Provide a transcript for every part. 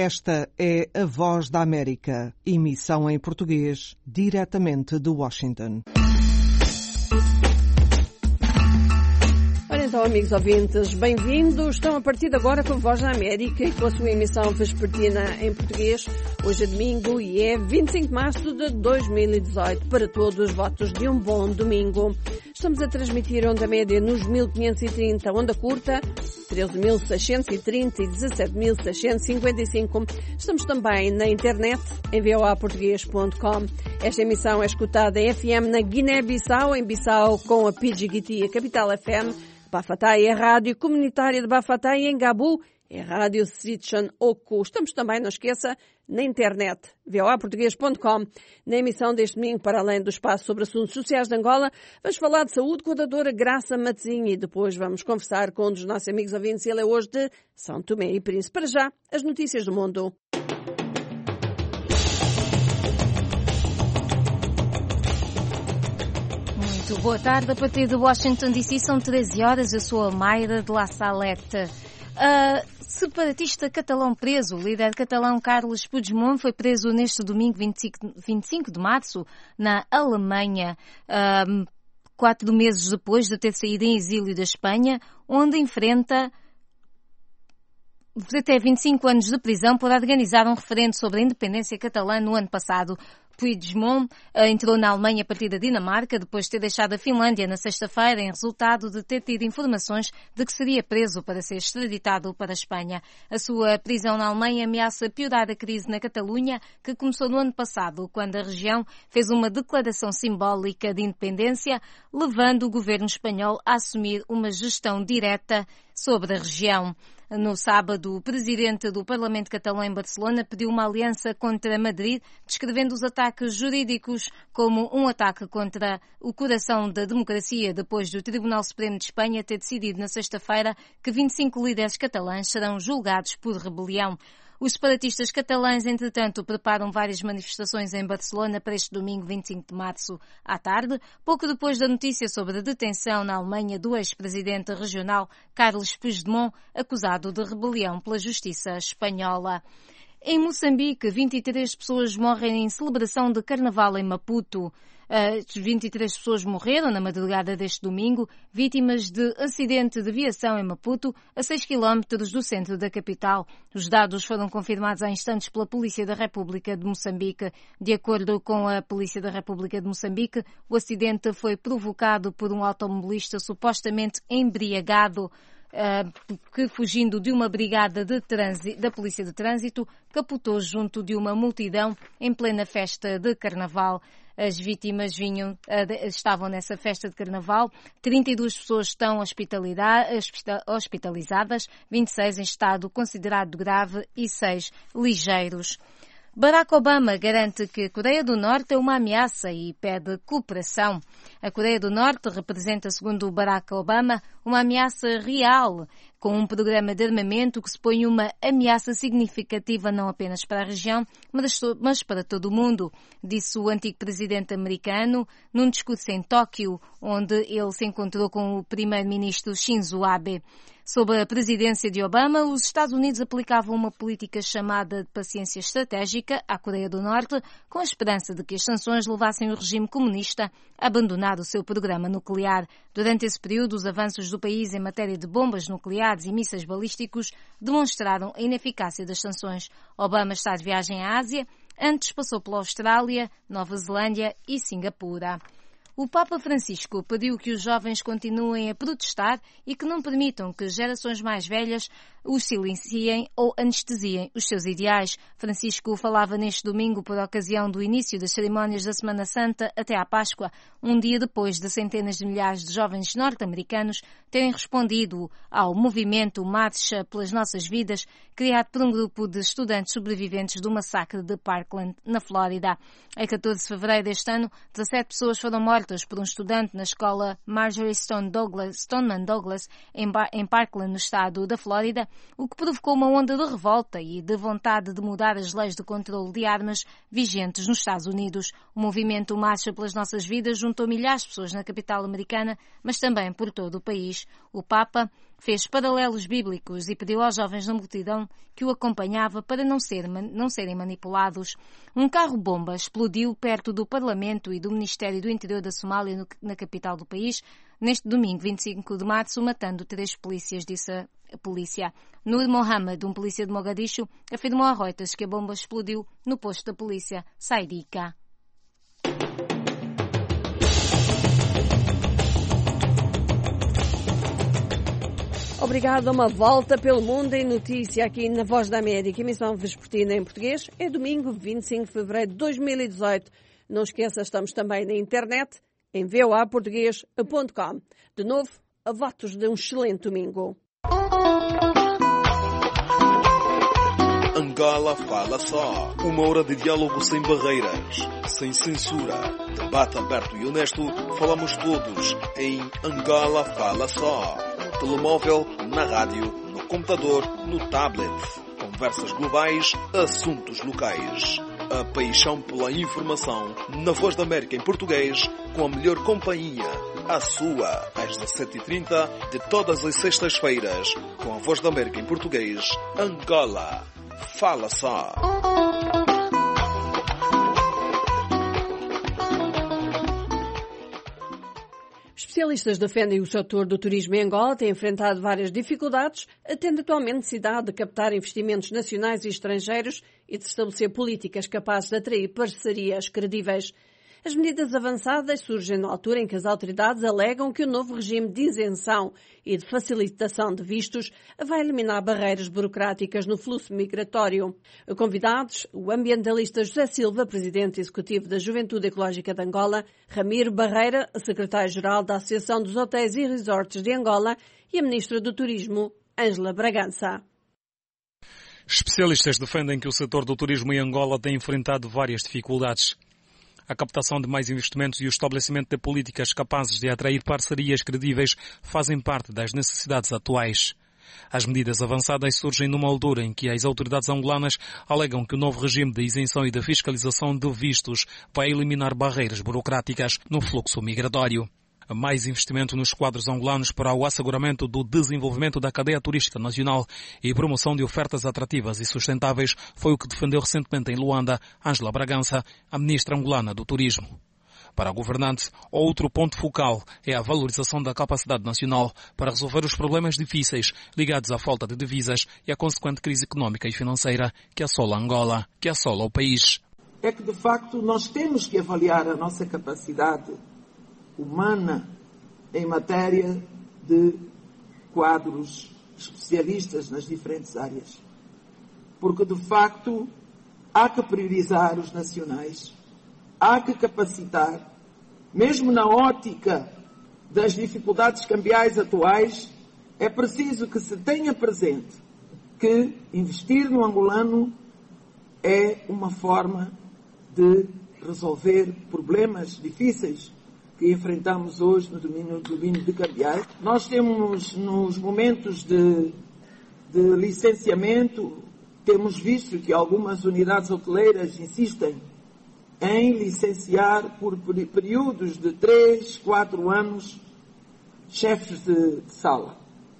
Esta é a Voz da América, emissão em português, diretamente de Washington. Ora então, amigos ouvintes, bem-vindos. Estão a partir de agora com a Voz da América e com a sua emissão vespertina em português. Hoje é domingo e é 25 de março de 2018. Para todos, votos de um bom domingo. Estamos a transmitir onda média nos 1530, onda curta 13.630 e 17.655. Estamos também na internet em voaportugues.com. Esta emissão é escutada em FM na Guiné-Bissau, em Bissau com a Pidgiguiti, a Capital FM. Bafatai é a rádio comunitária de Bafatai, em Gabu é a rádio Sitchan Oku. Estamos também, não esqueça, na internet, voaportugues.com. Na emissão deste domingo, para além do espaço sobre assuntos sociais de Angola, vamos falar de saúde com a doutora Graça Matezinho e depois vamos conversar com um dos nossos amigos ouvintes. Ele é hoje de São Tomé e Príncipe. Para já, as notícias do mundo. Muito boa tarde, a partir de Washington DC são 13 horas, eu sou a Mayra de La Salette. Separatista catalão preso, o líder catalão Carles Puigdemont foi preso neste domingo 25 de março na Alemanha, 4 meses depois de ter saído em exílio da Espanha, onde enfrenta até 25 anos de prisão por organizar um referendo sobre a independência catalã no ano passado. Puigdemont entrou na Alemanha a partir da Dinamarca, depois de ter deixado a Finlândia na sexta-feira, em resultado de ter tido informações de que seria preso para ser extraditado para a Espanha. A sua prisão na Alemanha ameaça piorar a crise na Catalunha, que começou no ano passado, quando a região fez uma declaração simbólica de independência, levando o governo espanhol a assumir uma gestão direta sobre a região. No sábado, o presidente do Parlamento catalão em Barcelona pediu uma aliança contra Madrid, descrevendo os ataques jurídicos como um ataque contra o coração da democracia, depois do Tribunal Supremo de Espanha ter decidido na sexta-feira que 25 líderes catalães serão julgados por rebelião. Os separatistas catalães, entretanto, preparam várias manifestações em Barcelona para este domingo 25 de março à tarde, pouco depois da notícia sobre a detenção na Alemanha do ex-presidente regional Carles Puigdemont, acusado de rebelião pela justiça espanhola. Em Moçambique, 23 pessoas morrem em celebração de Carnaval em Maputo. 23 pessoas morreram na madrugada deste domingo, vítimas de acidente de viação em Maputo, a 6 km do centro da capital. Os dados foram confirmados há instantes pela Polícia da República de Moçambique. De acordo com a Polícia da República de Moçambique, o acidente foi provocado por um automobilista supostamente embriagado, que, fugindo de uma brigada da Polícia de Trânsito, capotou junto de uma multidão em plena festa de Carnaval. As vítimas estavam nessa festa de Carnaval. 32 pessoas estão hospitalizadas, 26 em estado considerado grave e 6 ligeiros. Barack Obama garante que a Coreia do Norte é uma ameaça e pede cooperação. A Coreia do Norte representa, segundo Barack Obama, uma ameaça real, com um programa de armamento que supõe uma ameaça significativa não apenas para a região, mas para todo o mundo, disse o antigo presidente americano num discurso em Tóquio, onde ele se encontrou com o primeiro-ministro Shinzo Abe. Sob a presidência de Obama, os Estados Unidos aplicavam uma política chamada de paciência estratégica à Coreia do Norte, com a esperança de que as sanções levassem o regime comunista a abandonar o seu programa nuclear. Durante esse período, os avanços do país em matéria de bombas nucleares e mísseis balísticos demonstraram a ineficácia das sanções. Obama está de viagem à Ásia, antes passou pela Austrália, Nova Zelândia e Singapura. O Papa Francisco pediu que os jovens continuem a protestar e que não permitam que gerações mais velhas os silenciem ou anestesiem os seus ideais. Francisco falava neste domingo por ocasião do início das cerimónias da Semana Santa até à Páscoa, um dia depois de centenas de milhares de jovens norte-americanos terem respondido ao movimento Marcha pelas Nossas Vidas, criado por um grupo de estudantes sobreviventes do massacre de Parkland, na Flórida. Em 14 de fevereiro deste ano, 17 pessoas foram mortas por um estudante na escola Marjory Stoneman Douglas, em Parkland, no estado da Flórida, o que provocou uma onda de revolta e de vontade de mudar as leis de controle de armas vigentes nos Estados Unidos. O movimento Marcha pelas Nossas Vidas juntou milhares de pessoas na capital americana, mas também por todo o país. O Papa fez paralelos bíblicos e pediu aos jovens da multidão que o acompanhava para não serem manipulados. Um carro-bomba explodiu perto do Parlamento e do Ministério do Interior da Somália, na capital do país, neste domingo, 25 de março, matando 3 polícias, disse a polícia. Nur Mohammed, um polícia de Mogadishu, afirmou a Reuters que a bomba explodiu no posto da polícia Saidika. Obrigado a uma volta pelo mundo em notícia aqui na Voz da América. Emissão vespertina em português. É domingo, 25 de fevereiro de 2018. Não esqueça, estamos também na internet em voaportugues.com. De novo, a votos de um excelente domingo. Angola Fala Só. 1 hora de diálogo sem barreiras, sem censura. Debate aberto e honesto. Falamos todos em Angola Fala Só. No telemóvel, na rádio, no computador, no tablet. Conversas globais, assuntos locais. A paixão pela informação na Voz da América em português, com a melhor companhia. A sua, às 17h30 de todas as sextas-feiras, com a Voz da América em português, Angola Fala Só. Especialistas defendem o setor do turismo em Angola tem enfrentado várias dificuldades, tendo atualmente necessidade de captar investimentos nacionais e estrangeiros e de estabelecer políticas capazes de atrair parcerias credíveis. As medidas avançadas surgem na altura em que as autoridades alegam que o novo regime de isenção e de facilitação de vistos vai eliminar barreiras burocráticas no fluxo migratório. Convidados, o ambientalista José Silva, presidente executivo da Juventude Ecológica de Angola, Ramiro Barreira, secretário-geral da Associação dos Hotéis e Resorts de Angola, e a ministra do Turismo, Ângela Bragança. Especialistas defendem que o setor do turismo em Angola tem enfrentado várias dificuldades. A captação de mais investimentos e o estabelecimento de políticas capazes de atrair parcerias credíveis fazem parte das necessidades atuais. As medidas avançadas surgem numa altura em que as autoridades angolanas alegam que o novo regime de isenção e de fiscalização de vistos vai eliminar barreiras burocráticas no fluxo migratório. Mais investimento nos quadros angolanos para o asseguramento do desenvolvimento da cadeia turística nacional e promoção de ofertas atrativas e sustentáveis foi o que defendeu recentemente em Luanda Ângela Bragança, a ministra angolana do Turismo. Para a governante, outro ponto focal é a valorização da capacidade nacional para resolver os problemas difíceis ligados à falta de divisas e à consequente crise económica e financeira que assola Angola, que assola o país. É que, de facto, nós temos que avaliar a nossa capacidade humana em matéria de quadros especialistas nas diferentes áreas. Porque, de facto, há que priorizar os nacionais, há que capacitar, mesmo na ótica das dificuldades cambiais atuais, é preciso que se tenha presente que investir no angolano é uma forma de resolver problemas difíceis que enfrentamos hoje no domínio de cambiais. Nós temos, nos momentos de licenciamento, temos visto que algumas unidades hoteleiras insistem em licenciar por períodos de 3, 4 anos chefes de sala.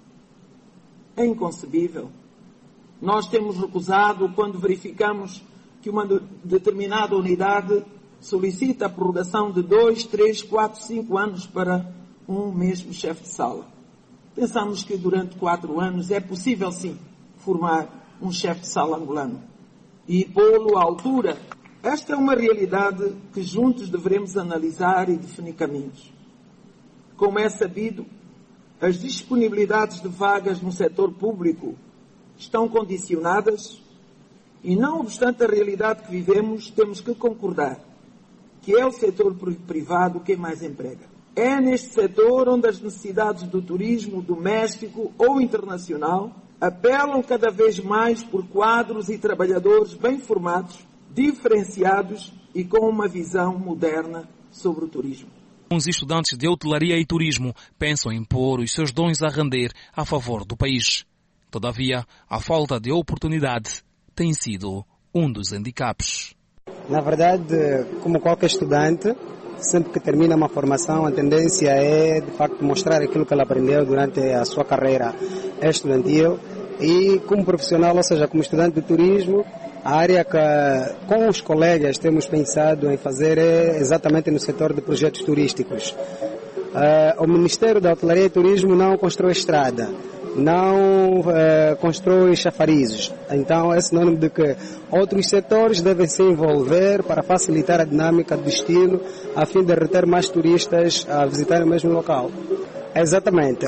É inconcebível. Nós temos recusado quando verificamos que uma determinada unidade solicita a prorrogação de 2, 3, 4, 5 anos para um mesmo chefe de sala. Pensamos que durante 4 anos é possível, sim, formar um chefe de sala angolano e pô-lo à altura. Esta é uma realidade que juntos devemos analisar e definir caminhos. Como é sabido, as disponibilidades de vagas no setor público estão condicionadas e, não obstante a realidade que vivemos, temos que concordar que é o setor privado quem mais emprega. É neste setor onde as necessidades do turismo doméstico ou internacional apelam cada vez mais por quadros e trabalhadores bem formados, diferenciados e com uma visão moderna sobre o turismo. Os estudantes de hotelaria e turismo pensam em pôr os seus dons a render a favor do país. Todavia, a falta de oportunidade tem sido um dos handicaps. Na verdade, como qualquer estudante, sempre que termina uma formação, a tendência é, de facto, mostrar aquilo que ele aprendeu durante a sua carreira estudantil. E como profissional, ou seja, como estudante de turismo, a área que com os colegas temos pensado em fazer é exatamente no setor de projetos turísticos. O Ministério da Hotelaria e Turismo não constrói estrada, não constrói chafarizes. Então é sinônimo de que outros setores devem se envolver para facilitar a dinâmica do destino, a fim de reter mais turistas a visitar o mesmo local. Exatamente.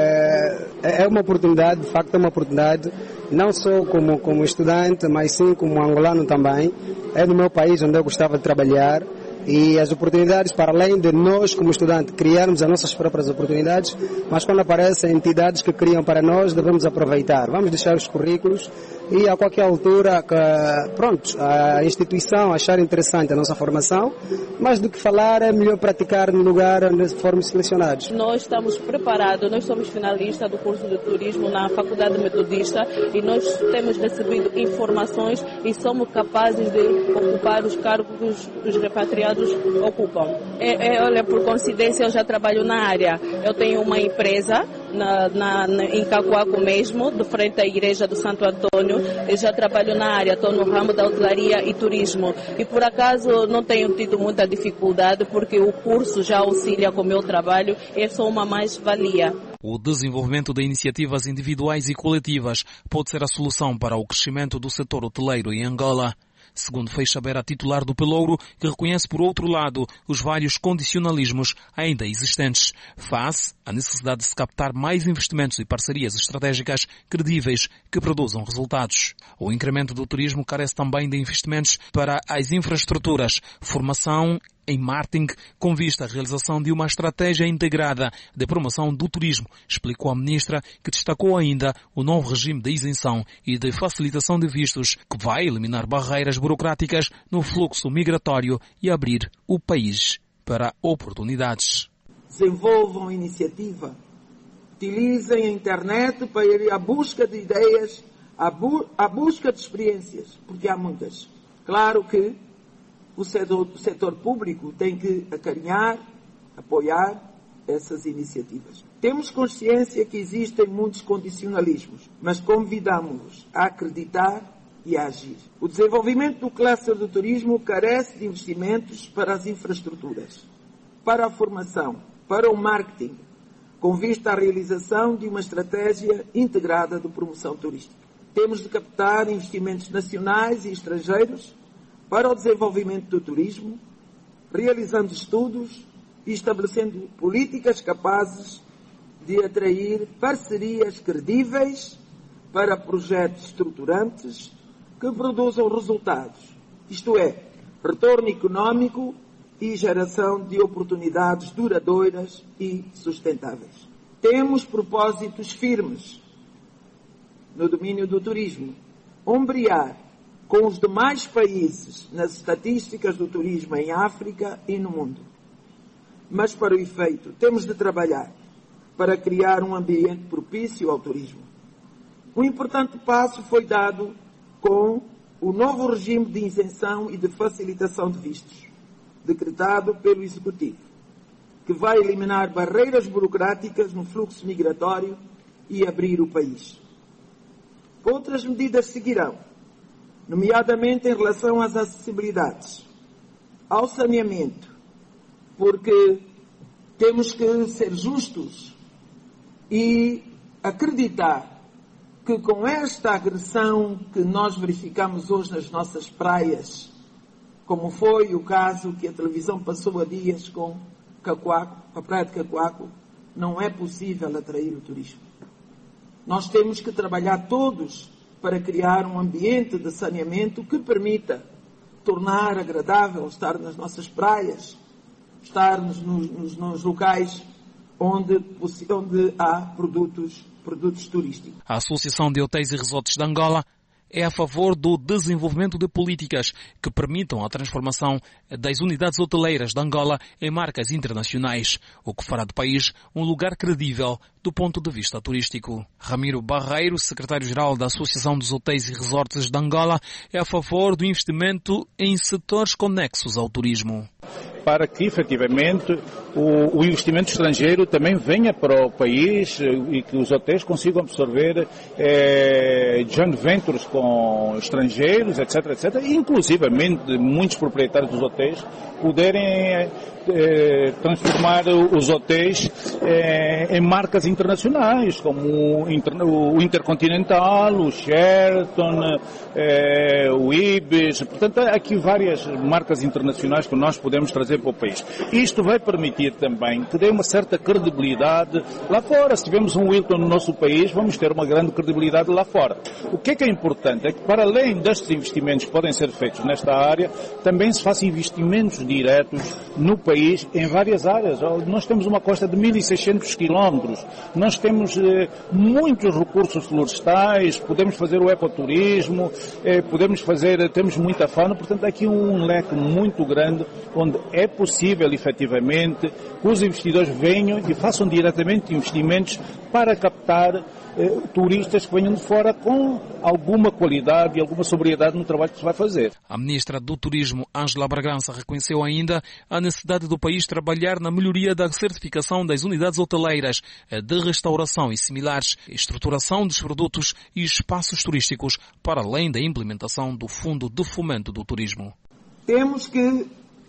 É uma oportunidade, de facto é uma oportunidade, não só como estudante, mas sim como angolano também. É no meu país onde eu gostava de trabalhar. E as oportunidades, para além de nós, como estudante, criarmos as nossas próprias oportunidades, mas quando aparecem entidades que criam para nós, devemos aproveitar. Vamos deixar os currículos e a qualquer altura, a instituição achar interessante a nossa formação, mas do que falar é melhor praticar no lugar onde formos selecionados. Nós estamos preparados, nós somos finalistas do curso de turismo na Faculdade Metodista e nós temos recebido informações e somos capazes de ocupar os cargos dos repatriados ocupam. Olha, por coincidência, eu já trabalho na área. Eu tenho uma empresa em Cacoaco mesmo, de frente à igreja do Santo Antônio. Eu já trabalho na área, estou no ramo da hotelaria e turismo. E por acaso não tenho tido muita dificuldade, porque o curso já auxilia com o meu trabalho, é só uma mais-valia. O desenvolvimento de iniciativas individuais e coletivas pode ser a solução para o crescimento do setor hoteleiro em Angola. Segundo Feixa Beira, titular do Pelouro, que reconhece, por outro lado, os vários condicionalismos ainda existentes, face à necessidade de se captar mais investimentos e parcerias estratégicas credíveis que produzam resultados. O incremento do turismo carece também de investimentos para as infraestruturas, formação em marketing, com vista à realização de uma estratégia integrada de promoção do turismo, explicou a ministra, que destacou ainda o novo regime de isenção e de facilitação de vistos, que vai eliminar barreiras burocráticas no fluxo migratório e abrir o país para oportunidades. Desenvolvam iniciativa, utilizem a internet para ir à busca de ideias, à busca de experiências, porque há muitas. Claro que o setor público tem que acarinhar, apoiar essas iniciativas. Temos consciência que existem muitos condicionalismos, mas convidamos-los a acreditar e a agir. O desenvolvimento do cluster do turismo carece de investimentos para as infraestruturas, para a formação, para o marketing, com vista à realização de uma estratégia integrada de promoção turística. Temos de captar investimentos nacionais e estrangeiros para o desenvolvimento do turismo, realizando estudos e estabelecendo políticas capazes de atrair parcerias credíveis para projetos estruturantes que produzam resultados, isto é, retorno económico e geração de oportunidades duradouras e sustentáveis. Temos propósitos firmes no domínio do turismo, ombrear com os demais países nas estatísticas do turismo em África e no mundo. Mas, para o efeito, temos de trabalhar para criar um ambiente propício ao turismo. Um importante passo foi dado com o novo regime de isenção e de facilitação de vistos, decretado pelo Executivo, que vai eliminar barreiras burocráticas no fluxo migratório e abrir o país. Outras medidas seguirão, nomeadamente em relação às acessibilidades, ao saneamento, porque temos que ser justos e acreditar que com esta agressão que nós verificamos hoje nas nossas praias, como foi o caso que a televisão passou há dias com Cacoaco, a praia de Cacoaco, não é possível atrair o turismo. Nós temos que trabalhar todos para criar um ambiente de saneamento que permita tornar agradável estar nas nossas praias, estar nos locais onde há produtos turísticos. A Associação de Hotéis e Resorts de Angola é a favor do desenvolvimento de políticas que permitam a transformação das unidades hoteleiras de Angola em marcas internacionais, o que fará do país um lugar credível do ponto de vista turístico. Ramiro Barreiro, secretário-geral da Associação dos Hotéis e Resorts de Angola, é a favor do investimento em setores conexos ao turismo. para que efetivamente o investimento estrangeiro também venha para o país e que os hotéis consigam absorver joint ventures com estrangeiros, etc, etc, e inclusivamente muitos proprietários dos hotéis poderem transformar os hotéis em marcas internacionais, como o Intercontinental, o Sheraton, o Ibis. Portanto, há aqui várias marcas internacionais que nós podemos trazer para o país. Isto vai permitir também que dê uma certa credibilidade lá fora. Se tivermos um Hilton no nosso país, vamos ter uma grande credibilidade lá fora. O que é importante é que, para além destes investimentos que podem ser feitos nesta área, também se façam investimentos diretos no país em várias áreas. Nós temos uma costa de 1.600 quilómetros, nós temos muitos recursos florestais, podemos fazer o ecoturismo, temos muita fauna, portanto há aqui um leque muito grande onde é possível efetivamente que os investidores venham e façam diretamente investimentos para captar turistas que venham de fora com alguma qualidade e alguma sobriedade no trabalho que se vai fazer. A ministra do Turismo, Ângela Bragança, reconheceu ainda a necessidade do país trabalhar na melhoria da certificação das unidades hoteleiras, de restauração e similares, estruturação dos produtos e espaços turísticos, para além da implementação do Fundo de Fomento do Turismo. Temos que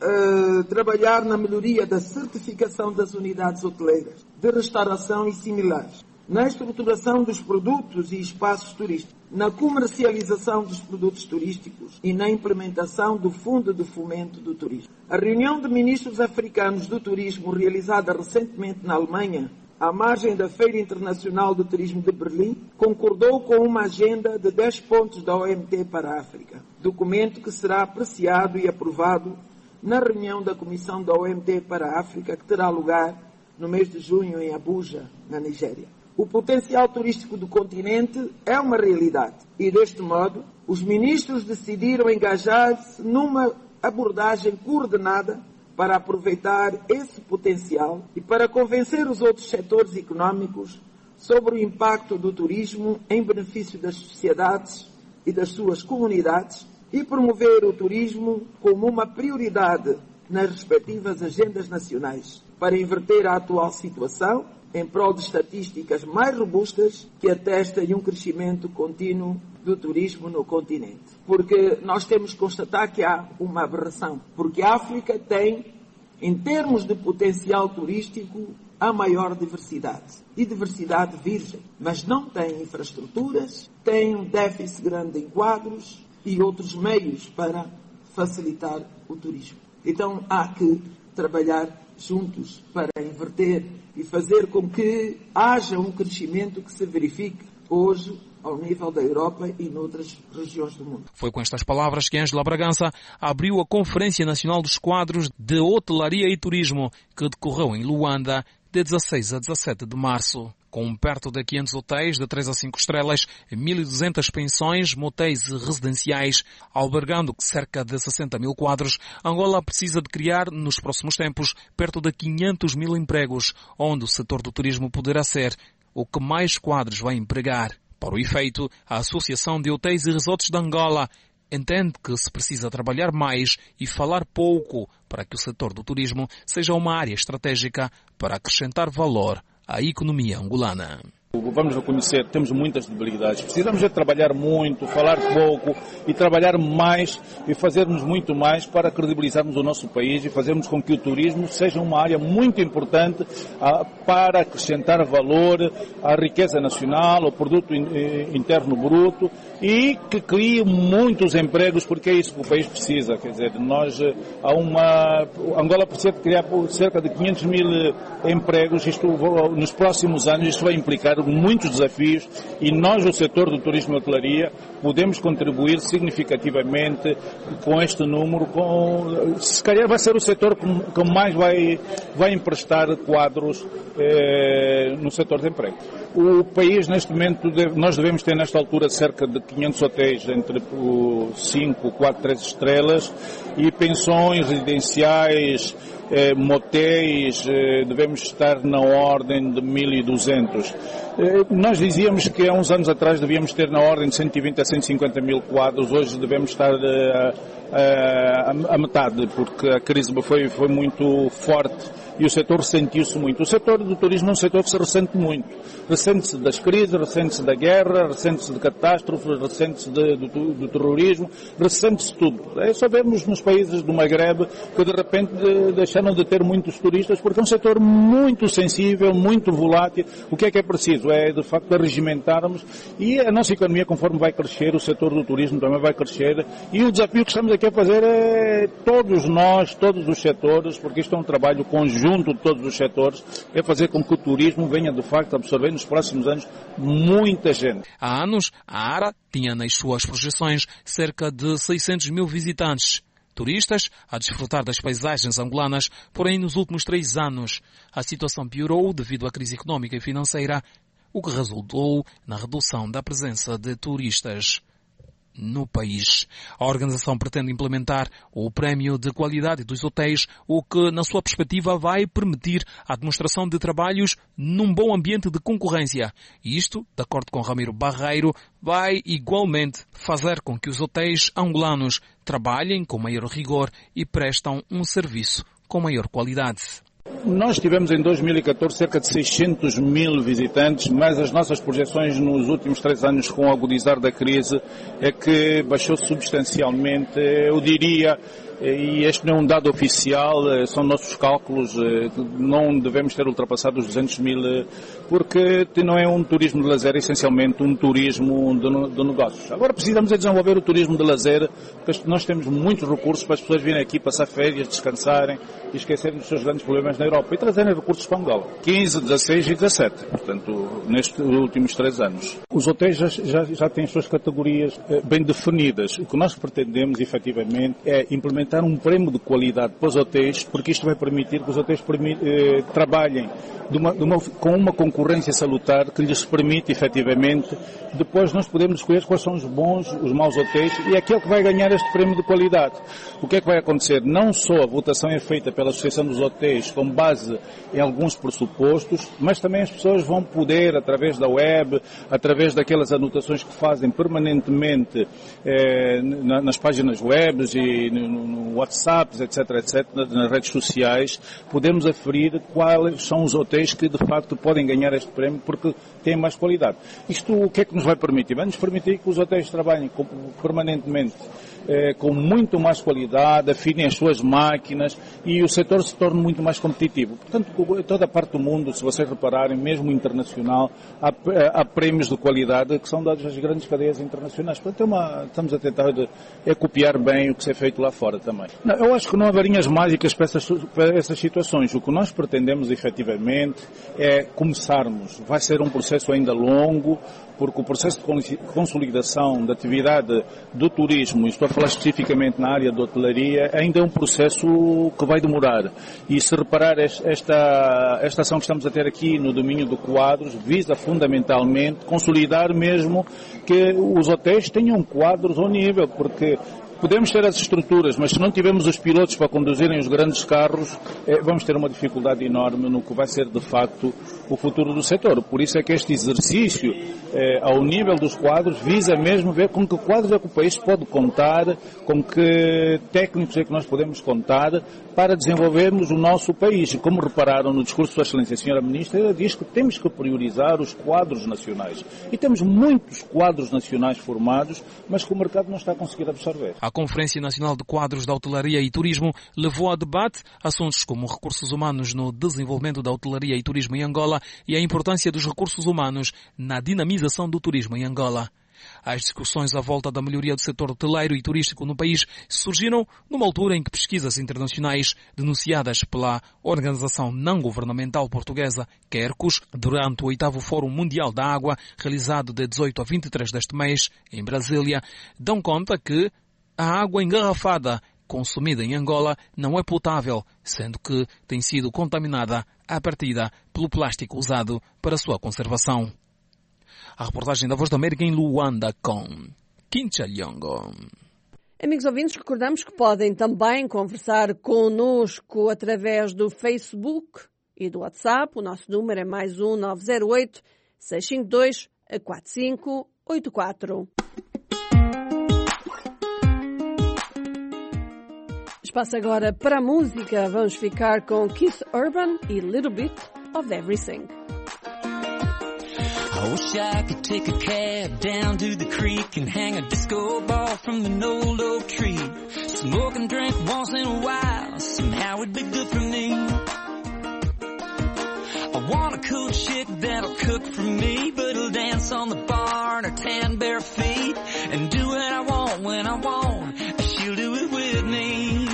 trabalhar na melhoria da certificação das unidades hoteleiras, de restauração e similares, na estruturação dos produtos e espaços turísticos, na comercialização dos produtos turísticos e na implementação do Fundo de Fomento do Turismo. A reunião de ministros africanos do turismo realizada recentemente na Alemanha, à margem da Feira Internacional do Turismo de Berlim, concordou com uma agenda de 10 pontos da OMT para a África, documento que será apreciado e aprovado na reunião da Comissão da OMT para a África, que terá lugar no mês de junho em Abuja, na Nigéria. O potencial turístico do continente é uma realidade e, deste modo, os ministros decidiram engajar-se numa abordagem coordenada para aproveitar esse potencial e para convencer os outros setores económicos sobre o impacto do turismo em benefício das sociedades e das suas comunidades e promover o turismo como uma prioridade nas respectivas agendas nacionais, para inverter a atual situação em prol de estatísticas mais robustas que atestem um crescimento contínuo do turismo no continente. Porque nós temos que constatar que há uma aberração, porque a África tem, em termos de potencial turístico, a maior diversidade, e diversidade virgem, mas não tem infraestruturas, tem um déficit grande em quadros e outros meios para facilitar o turismo. Então há que trabalhar juntos para inverter e fazer com que haja um crescimento que se verifique hoje ao nível da Europa e noutras regiões do mundo. Foi com estas palavras que Ângela Bragança abriu a Conferência Nacional dos Quadros de Hotelaria e Turismo, que decorreu em Luanda de 16 a 17 de março. Com perto de 500 hotéis de 3 a 5 estrelas, 1.200 pensões, motéis e residenciais, albergando cerca de 60 mil quadros, Angola precisa de criar, nos próximos tempos, perto de 500 mil empregos, onde o setor do turismo poderá ser o que mais quadros vai empregar. Para o efeito, a Associação de Hotéis e Resorts de Angola entende que se precisa trabalhar mais e falar pouco para que o setor do turismo seja uma área estratégica para acrescentar valor à economia angolana. Vamos reconhecer, temos muitas debilidades. Precisamos de trabalhar muito, falar pouco e trabalhar mais e fazermos muito mais para credibilizarmos o nosso país e fazermos com que o turismo seja uma área muito importante para acrescentar valor à riqueza nacional, ao produto interno bruto e que crie muitos empregos, porque é isso que o país precisa. Quer dizer, Angola precisa de criar cerca de 500 mil empregos. Isto, nos próximos anos, isto vai implicar muitos desafios e nós, o setor do turismo e hotelaria, podemos contribuir significativamente com este número. Se calhar vai ser o setor que mais vai emprestar quadros no setor de emprego. O país, neste momento, nós devemos ter nesta altura cerca de 500 hotéis entre 5, 4, 3 estrelas e pensões residenciais, motéis, devemos estar na ordem de 1.200. Nós dizíamos que há uns anos atrás devíamos ter na ordem de 120 a 150 mil quadros, hoje devemos estar a metade, porque a crise foi muito forte e o setor ressentiu-se muito. O setor do turismo é um setor que se ressente muito. Ressente-se das crises, ressente-se da guerra, ressente-se de catástrofes, ressente-se do terrorismo, ressente-se tudo. Só vemos nos países do Magreb que de repente deixaram de ter muitos turistas porque é um setor muito sensível, muito volátil. O que é preciso? É de facto regimentarmos e a nossa economia, conforme vai crescer, o setor do turismo também vai crescer e o desafio que estamos aqui a fazer é todos nós, todos os setores, porque isto é um trabalho conjunto de todos os setores, é fazer com que o turismo venha de facto a absorver nos próximos anos muita gente. Há anos, a ARA tinha nas suas projeções cerca de 600 mil visitantes. Turistas a desfrutar das paisagens angolanas, porém nos últimos 3 anos a situação piorou devido à crise económica e financeira, o que resultou na redução da presença de turistas no país. A organização pretende implementar o prémio de qualidade dos hotéis, o que, na sua perspectiva, vai permitir a demonstração de trabalhos num bom ambiente de concorrência. E isto, de acordo com Ramiro Barreiro, vai igualmente fazer com que os hotéis angolanos trabalhem com maior rigor e prestam um serviço com maior qualidade. Nós tivemos em 2014 cerca de 600 mil visitantes, mas as nossas projeções nos últimos 3 anos com o agudizar da crise é que baixou substancialmente, eu diria, e este não é um dado oficial, são nossos cálculos, não devemos ter ultrapassado os 200 mil, porque não é um turismo de lazer, é essencialmente um turismo de negócios. Agora precisamos de desenvolver o turismo de lazer, porque nós temos muitos recursos para as pessoas virem aqui passar férias, descansarem e esquecerem dos seus grandes problemas na Europa e trazerem recursos para Angola. 15, 16 e 17, portanto, nestes últimos 3 anos. Os hotéis já têm as suas categorias bem definidas. O que nós pretendemos, efetivamente, é implementar um prémio de qualidade para os hotéis, porque isto vai permitir que os hotéis trabalhem com uma concorrência salutar que lhes permite, efetivamente, depois nós podemos escolher quais são os bons, os maus hotéis e aquele que vai ganhar este prémio de qualidade. O que é que vai acontecer? Não só a votação é feita pela Associação dos Hotéis com base em alguns pressupostos, mas também as pessoas vão poder, através da web, através daquelas anotações que fazem permanentemente nas páginas web e no WhatsApp, etc., nas redes sociais, podemos aferir quais são os hotéis que de facto podem ganhar este prémio porque têm mais qualidade. Isto o que é que nos vai permitir? Vai nos permitir que os hotéis trabalhem permanentemente com muito mais qualidade, afinem as suas máquinas e o setor se torne muito mais competitivo. Portanto, em toda a parte do mundo, se vocês repararem, mesmo internacional, há prémios de qualidade que são dados às grandes cadeias internacionais. Portanto, estamos a tentar copiar bem o que se é feito lá fora também. Não, eu acho que não há varinhas mágicas para essas situações. O que nós pretendemos, efetivamente, é começarmos. Vai ser um processo ainda longo, porque o processo de consolidação da atividade do turismo, e estou a falar especificamente na área da hotelaria, ainda é um processo que vai demorar. E se reparar, esta ação que estamos a ter aqui no domínio do quadros visa fundamentalmente consolidar mesmo que os hotéis tenham quadros ao nível, porque podemos ter as estruturas, mas se não tivermos os pilotos para conduzirem os grandes carros, vamos ter uma dificuldade enorme no que vai ser, de facto, o futuro do setor. Por isso é que este exercício, ao nível dos quadros, visa mesmo ver com que quadros é que o país pode contar, com que técnicos é que nós podemos contar para desenvolvermos o nosso país. E como repararam no discurso da Sua Excelência, a Senhora Ministra, ela diz que temos que priorizar os quadros nacionais. E temos muitos quadros nacionais formados, mas que o mercado não está a conseguir absorver. A Conferência Nacional de Quadros da Hotelaria e Turismo levou a debate assuntos como recursos humanos no desenvolvimento da hotelaria e turismo em Angola e a importância dos recursos humanos na dinamização do turismo em Angola. As discussões à volta da melhoria do setor hoteleiro e turístico no país surgiram numa altura em que pesquisas internacionais denunciadas pela organização não-governamental portuguesa Quercus durante o 8º Fórum Mundial da Água, realizado de 18 a 23 deste mês, em Brasília, dão conta que a água engarrafada consumida em Angola não é potável, sendo que tem sido contaminada à partida pelo plástico usado para sua conservação. A reportagem da Voz da América em Luanda com Kincha Lyongo. Amigos ouvintes, recordamos que podem também conversar conosco através do Facebook e do WhatsApp. O nosso número é +1 908 652 4584. espaço agora para a música. Vamos ficar com Keith Urban e Little Bit of Everything. I wish I could take a cab down to the creek and hang a disco ball from an old oak tree. Smoke and drink once in a while, somehow it'd be good for me. I want a cool chick that'll cook for me, but it'll dance on the bar in her tan bare feet and do what I want when I want. She'll do it with me.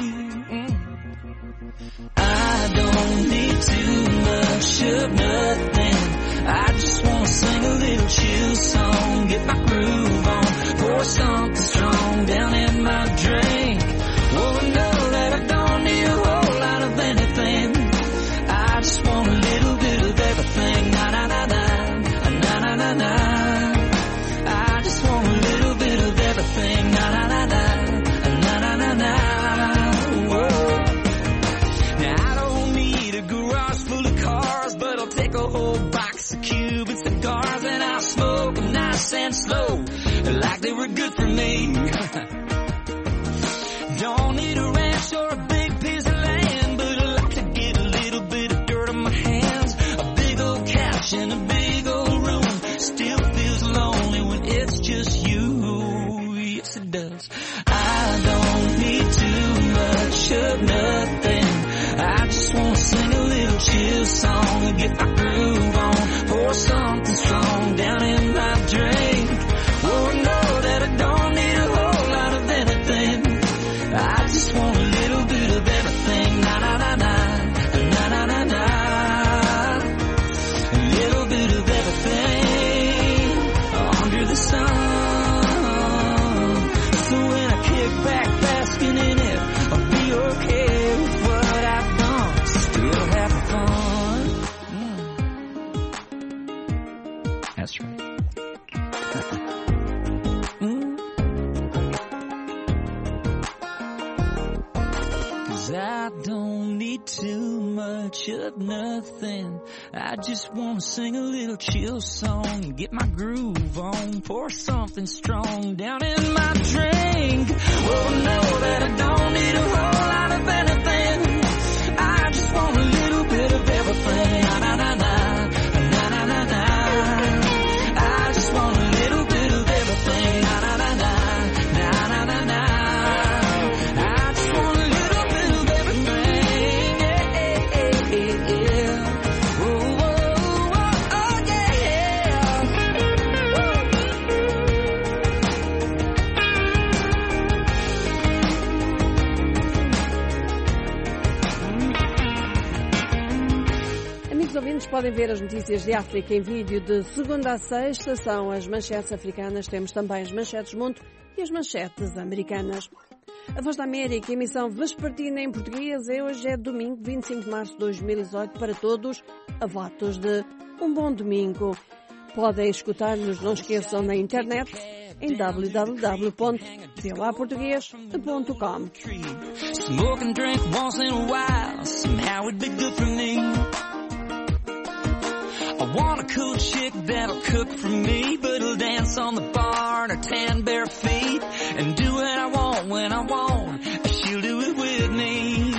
I don't need too much of nothing. I just wanna sing a little chill song, get my groove on, pour something strong down in my drink. Oh, I know that I don't need a whole lot of anything. I just want a little bit of everything. Na na na na, na na na na. I just want a little bit of everything. Na na na na, na na na na. Whoa. Now I don't need a garage full of cars, but I'll take a whole box of Cuban cigars and I'll smoke them nice and slow, like they were good for me. Don't need a ranch or a big piece of land, but I like to get a little bit of dirt on my hands. A big old couch in a big old room still feels lonely when it's just you. Yes, it does. I don't need too much of nothing. I just wanna sing a little chill song and get my groove on, pour something strong down in my drink. Oh, I know that I don't need a whole lot of anything. I just want a little bit of everything. Na na na na, na na na na. A little bit of everything under the sun. So when I kick back basking in it, I'll be okay with what I've done. Still having fun. That's right. I don't need too much of nothing. I just want to sing a little chill song and get my groove on, pour something strong down in my drink. Oh, know that I don't need a whole lot of anything. I just want a little bit of everything. Na na na na, na na na na. I just want a little bit of everything. Na na na na, na na na na. Ouvintes podem ver as notícias de África em vídeo de segunda a sexta. São as manchetes africanas, temos também as manchetes mundo e as manchetes americanas. A Voz da América, emissão vespertina em português. Hoje é domingo, 25 de março de 2018. Para todos, a votos de um bom domingo. Podem escutar-nos, não esqueçam, na internet em www.voaportugues.com. Smoke and drink once in a while, somehow it'd be good for me. I want a cool chick that'll cook for me, but it'll dance on the bar in her tan bare feet and do what I want when I want. She'll do it with me.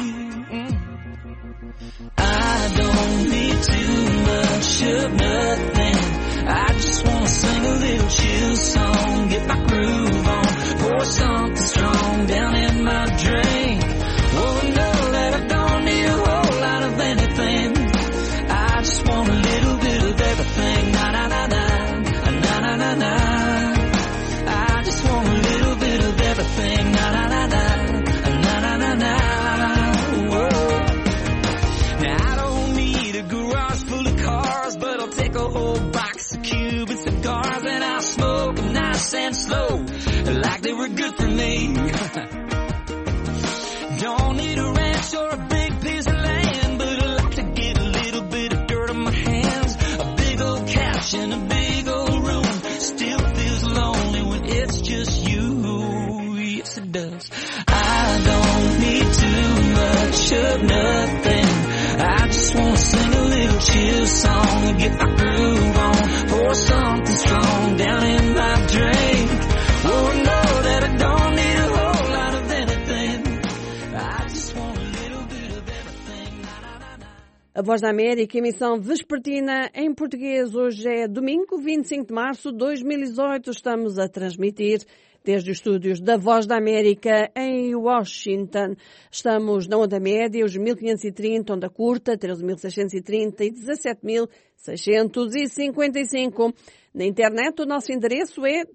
I don't need too much of nothing. I just wanna sing a little chill song, get my groove on, pour something strong down in my drink. Oh, I know that I don't need a whole lot of anything. I just want a little bit of everything. Na na na na, na na na na. I just want a little bit of everything. Na na na na, na na na na. Whoa. Now I don't need a garage full of cars, but I'll take a whole box of Cuban cigars and I'll smoke them nice and slow, like they were good for me. Don't need a ranch or a big piece of land, but I like to get a little bit of dirt on my hands. A big old couch in a big old room still feels lonely when it's just you. Yes, it does. I don't need too much of nothing. I just want to sing a little chill song and get my groove on, pour something strong down in my drink. Oh, I know that I don't need a whole lot of anything. I just A Voz da América, emissão vespertina em português. Hoje é domingo, 25 de março de 2018. Estamos a transmitir desde os estúdios da Voz da América em Washington. Estamos na onda média, os 1530, onda curta, 13.630 e 17.655. Na internet, o nosso endereço é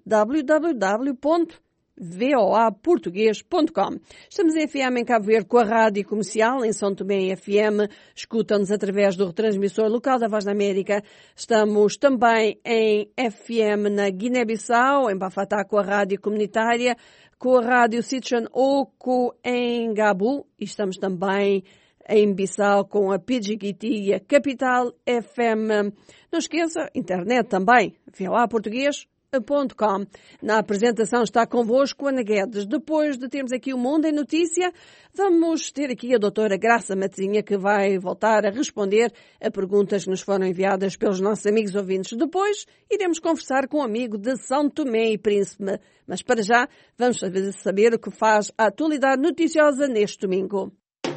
www.voaportugues.com. Estamos em FM em Cabo Verde com a Rádio Comercial, em São Tomé em FM. Escutam-nos através do retransmissor local da Voz da América. Estamos também em FM na Guiné-Bissau, em Bafatá com a Rádio Comunitária, com a Rádio Sitchan Oco em Gabu. E estamos também em Bissau com a Pidgikiti e a Capital FM. Não esqueça, internet também, voaportugues.com. Na apresentação está convosco Ana Guedes. Depois de termos aqui o Mundo em Notícia, vamos ter aqui a doutora Graça Matezinha, que vai voltar a responder a perguntas que nos foram enviadas pelos nossos amigos ouvintes. Depois iremos conversar com um amigo de São Tomé e Príncipe. Mas para já, vamos saber o que faz a atualidade noticiosa neste domingo.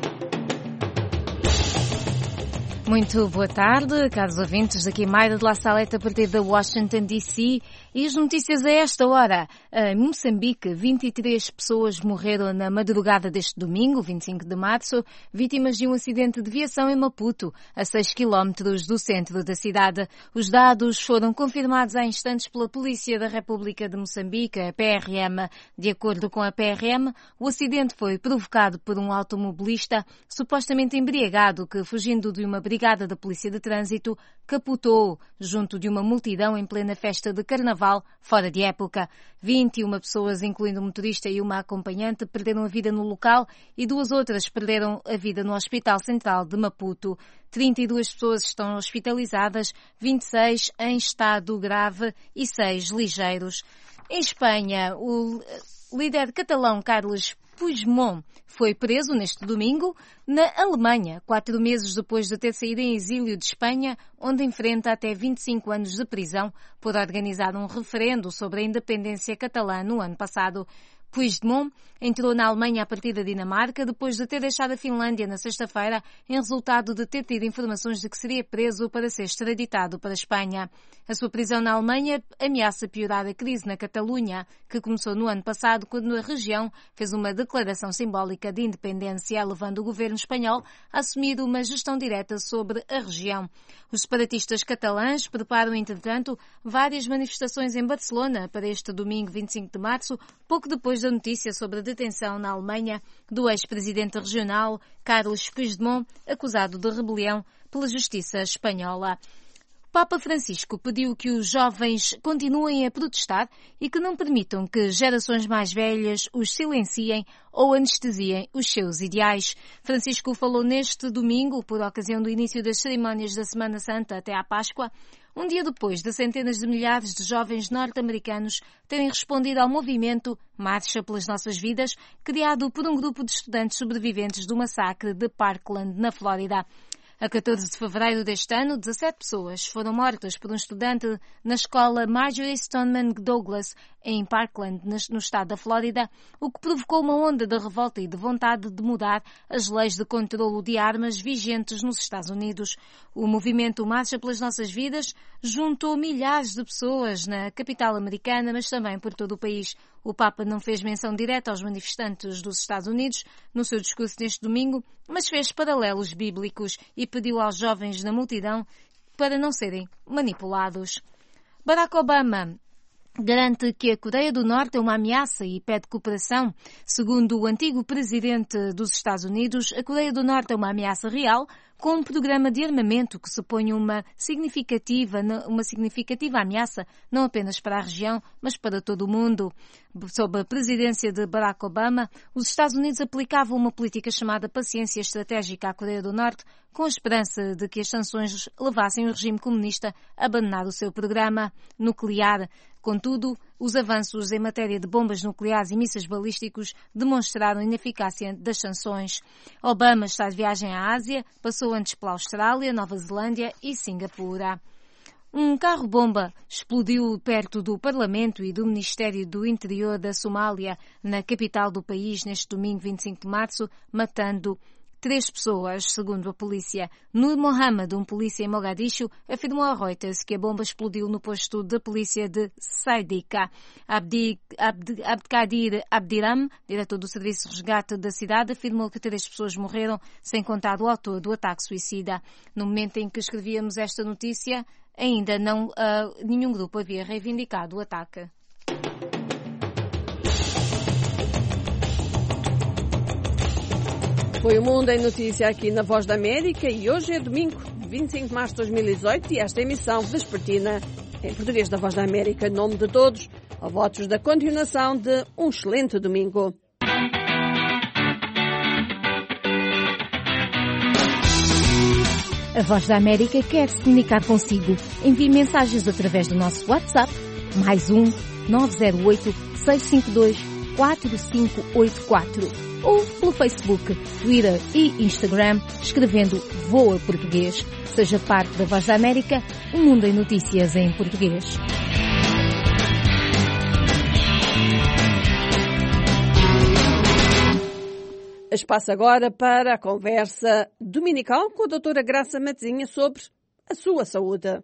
Muito boa tarde, caros ouvintes. Aqui Mayra de La Saleta, a partir da Washington, D.C. E as notícias a esta hora. Em Moçambique, 23 pessoas morreram na madrugada deste domingo, 25 de março, vítimas de um acidente de viação em Maputo, a 6 quilómetros do centro da cidade. Os dados foram confirmados há instantes pela Polícia da República de Moçambique, a PRM. De acordo com a PRM, o acidente foi provocado por um automobilista supostamente embriagado que, fugindo de uma brigada da Polícia de Trânsito, capotou junto de uma multidão em plena festa de Carnaval, fora de época. 21 pessoas, incluindo o motorista e uma acompanhante, perderam a vida no local e 2 outras perderam a vida no Hospital Central de Maputo. 32 pessoas estão hospitalizadas, 26 em estado grave e 6 ligeiros. Em Espanha, o líder catalão Carles Puigdemont foi preso neste domingo na Alemanha, 4 meses depois de ter saído em exílio de Espanha, onde enfrenta até 25 anos de prisão por organizar um referendo sobre a independência catalã no ano passado. Puigdemont entrou na Alemanha a partir da Dinamarca depois de ter deixado a Finlândia na sexta-feira em resultado de ter tido informações de que seria preso para ser extraditado para a Espanha. A sua prisão na Alemanha ameaça piorar a crise na Catalunha, que começou no ano passado quando a região fez uma declaração simbólica de independência, levando o governo espanhol a assumir uma gestão direta sobre a região. Os separatistas catalães preparam, entretanto, várias manifestações em Barcelona para este domingo 25 de março, pouco depois da notícia sobre a detenção na Alemanha do ex-presidente regional Carles Puigdemont, acusado de rebelião pela justiça espanhola. Papa Francisco pediu que os jovens continuem a protestar e que não permitam que gerações mais velhas os silenciem ou anestesiem os seus ideais. Francisco falou neste domingo, por ocasião do início das cerimónias da Semana Santa até à Páscoa, um dia depois de centenas de milhares de jovens norte-americanos terem respondido ao movimento Marcha pelas Nossas Vidas, criado por um grupo de estudantes sobreviventes do massacre de Parkland, na Flórida. A 14 de fevereiro deste ano, 17 pessoas foram mortas por um estudante na escola Marjorie Stoneman Douglas, em Parkland, no estado da Flórida, o que provocou uma onda de revolta e de vontade de mudar as leis de controlo de armas vigentes nos Estados Unidos. O movimento Marcha pelas Nossas Vidas juntou milhares de pessoas na capital americana, mas também por todo o país. O Papa não fez menção direta aos manifestantes dos Estados Unidos no seu discurso neste domingo, mas fez paralelos bíblicos e pediu aos jovens na multidão para não serem manipulados. Barack Obama garante que a Coreia do Norte é uma ameaça e pede cooperação. Segundo o antigo presidente dos Estados Unidos, a Coreia do Norte é uma ameaça real, com um programa de armamento que supõe uma significativa ameaça, não apenas para a região, mas para todo o mundo. Sob a presidência de Barack Obama, os Estados Unidos aplicavam uma política chamada paciência estratégica à Coreia do Norte, com a esperança de que as sanções levassem o regime comunista a abandonar o seu programa nuclear. Contudo, os avanços em matéria de bombas nucleares e mísseis balísticos demonstraram a ineficácia das sanções. Obama está de viagem à Ásia, passou antes pela Austrália, Nova Zelândia e Singapura. Um carro-bomba explodiu perto do Parlamento e do Ministério do Interior da Somália, na capital do país, neste domingo 25 de março, matando 3 pessoas, segundo a polícia. Nur Mohammed, um polícia em Mogadishu, afirmou a Reuters que a bomba explodiu no posto de polícia de Saidika. Abdkadir Abdiram, diretor do Serviço de Resgate da cidade, afirmou que 3 pessoas morreram, sem contar o autor do ataque suicida. No momento em que escrevíamos esta notícia, ainda nenhum grupo havia reivindicado o ataque. Foi o Mundo em Notícia aqui na Voz da América e hoje é domingo, 25 de março de 2018 e esta emissão vespertina em português da Voz da América. Em nome de todos, a votos da continuação de um excelente domingo. A Voz da América quer se comunicar consigo. Envie mensagens através do nosso WhatsApp, +1 908 652 4584. Ou pelo Facebook, Twitter e Instagram, escrevendo VOA Português. Seja parte da Voz da América, um mundo em notícias em português. Espaço agora para a conversa dominical com a doutora Graça Matezinha sobre a sua saúde.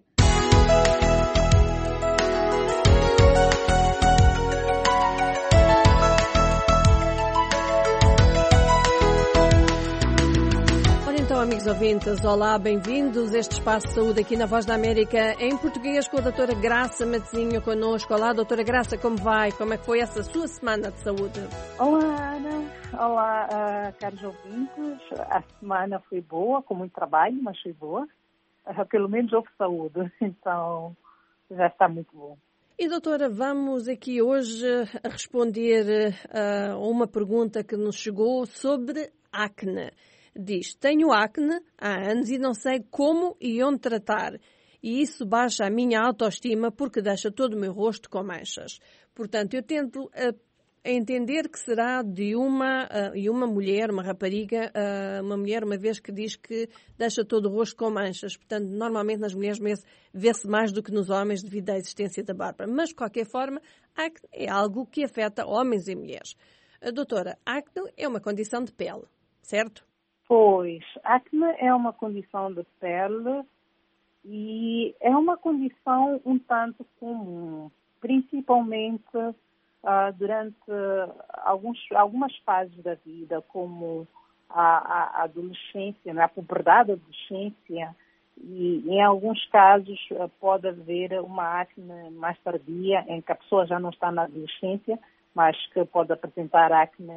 Então, amigos ouvintes, olá, bem-vindos a este Espaço de Saúde aqui na Voz da América em português com a doutora Graça Matezinho connosco. Olá, doutora Graça, como vai? Como é que foi essa sua semana de saúde? Olá, Ana. Olá, caros ouvintes. A semana foi boa, com muito trabalho, mas foi boa. Pelo menos houve saúde, então já está muito bom. E, doutora, vamos aqui hoje responder a uma pergunta que nos chegou sobre acne. Diz, tenho acne há anos e não sei como e onde tratar. E isso baixa a minha autoestima porque deixa todo o meu rosto com manchas. Portanto, eu tento entender que será de uma mulher, uma rapariga, uma mulher, uma vez que diz que deixa todo o rosto com manchas. Portanto, normalmente nas mulheres vê-se mais do que nos homens devido à existência da barba. Mas, de qualquer forma, acne é algo que afeta homens e mulheres. Doutora, acne é uma condição de pele, certo? Pois, acne é uma condição de pele e é uma condição um tanto comum, principalmente durante algumas fases da vida, como a adolescência, a puberdade, a adolescência, e em alguns casos pode haver uma acne mais tardia, em que a pessoa já não está na adolescência, mas que pode apresentar acne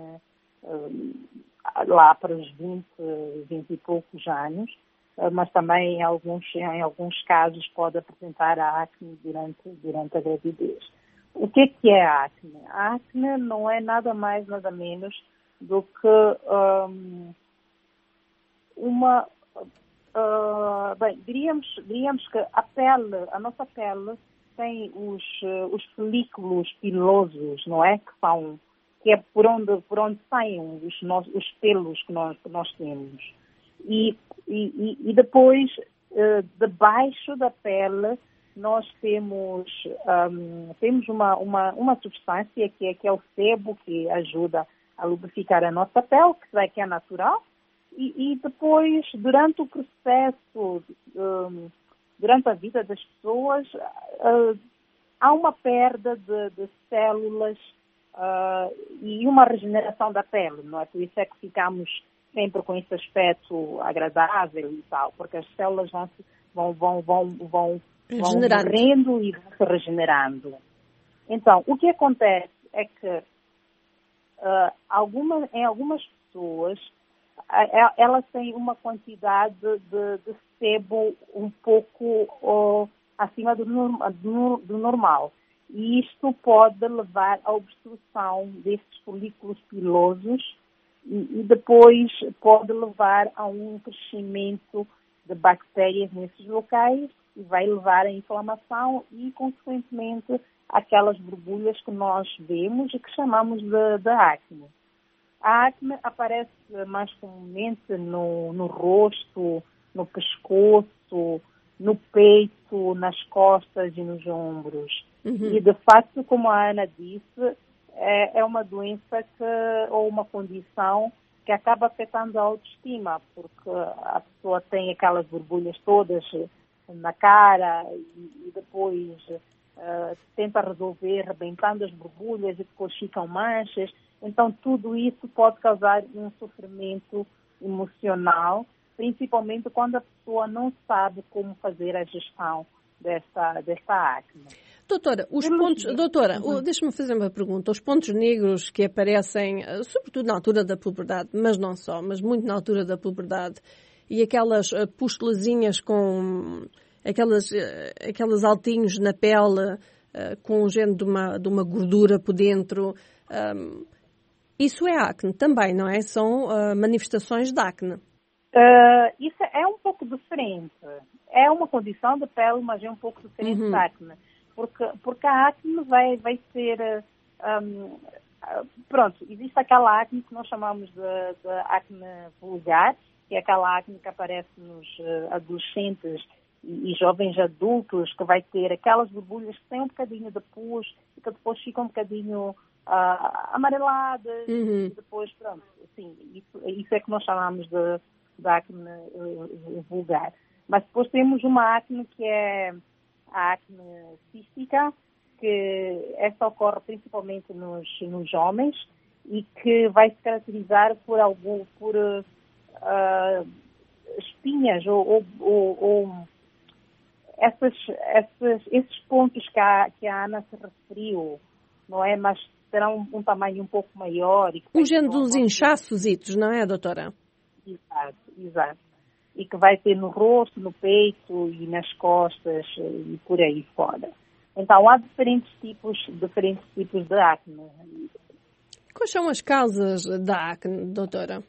lá para os 20 e poucos anos, mas também em alguns casos pode apresentar a acne durante a gravidez. O que é a acne? A acne não é nada mais, nada menos do que diríamos que a nossa pele tem os folículos pilosos, não é? Que é por onde saem os pelos que nós temos. E depois, debaixo da pele, nós temos uma substância que é o sebo, que ajuda a lubrificar a nossa pele, que é natural. E depois, durante o processo, durante a vida das pessoas, há uma perda de células e uma regeneração da pele, não é? Por isso é que ficamos sempre com esse aspecto agradável e tal, porque as células vão morrendo e vão se regenerando. Então, o que acontece é que em algumas pessoas elas têm uma quantidade de sebo um pouco acima do normal. E isto pode levar à obstrução desses folículos pilosos e depois pode levar a um crescimento de bactérias nesses locais e vai levar à inflamação e, consequentemente, aquelas borbulhas que nós vemos e que chamamos de acne. A acne aparece mais comumente no rosto, no pescoço, no peito, nas costas e nos ombros. Uhum. E, de facto, como a Ana disse, é uma doença ou uma condição que que acaba afetando a autoestima, porque a pessoa tem aquelas borbulhas todas na cara e depois tenta resolver rebentando as borbulhas e depois ficam manchas. Então, tudo isso pode causar um sofrimento emocional, principalmente quando a pessoa não sabe como fazer a gestão desta acne. Doutora, deixa-me fazer uma pergunta. Os pontos negros que aparecem, sobretudo na altura da puberdade, mas não só, mas muito na altura da puberdade, e aquelas pustulazinhas com aqueles altinhos na pele, com o género de uma gordura por dentro, isso é acne também, não é? São manifestações de acne. Isso é um pouco diferente. É uma condição de pele, mas é um pouco diferente da acne. Porque a acne vai ser... pronto, existe aquela acne que nós chamamos de acne vulgar, que é aquela acne que aparece nos adolescentes e jovens adultos, que vai ter aquelas borbulhas que têm um bocadinho de pus e que depois ficam um bocadinho amareladas. E depois, pronto, assim, isso é que nós chamamos de acne vulgar. Mas depois temos uma acne que é a acne cística, que essa ocorre principalmente nos homens e que vai se caracterizar por espinhas ou esses pontos que a Ana se referiu, não é? Mas terão um tamanho um pouco maior. Um género dos inchaços, não é, doutora? Exato. E que vai ter no rosto, no peito e nas costas e por aí fora. Então, há diferentes tipos de acne. Quais são as causas da acne, doutora?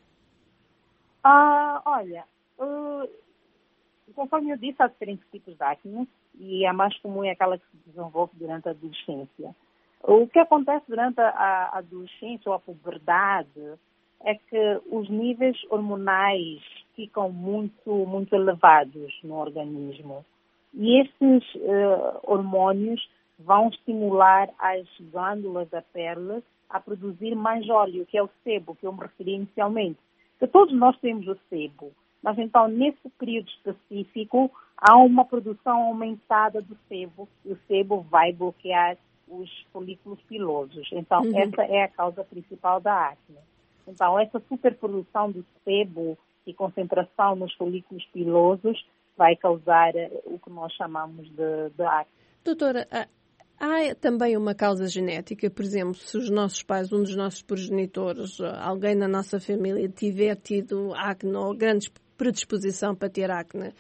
Olha, conforme eu disse, há diferentes tipos de acne e a mais comum é aquela que se desenvolve durante a adolescência. O que acontece durante a adolescência ou a puberdade é que os níveis hormonais ficam muito elevados no organismo. E esses hormônios vão estimular as glândulas da pele a produzir mais óleo, que é o sebo, que eu me referi inicialmente. Que todos nós temos o sebo, mas então nesse período específico há uma produção aumentada do sebo, e o sebo vai bloquear os folículos pilosos. Então essa é a causa principal da acne. Então essa superprodução do sebo e concentração nos folículos pilosos vai causar o que nós chamamos de acne. Doutora, há também uma causa genética? Por exemplo, se os nossos pais, um dos nossos progenitores, alguém na nossa família tiver tido acne ou grande predisposição para ter acne,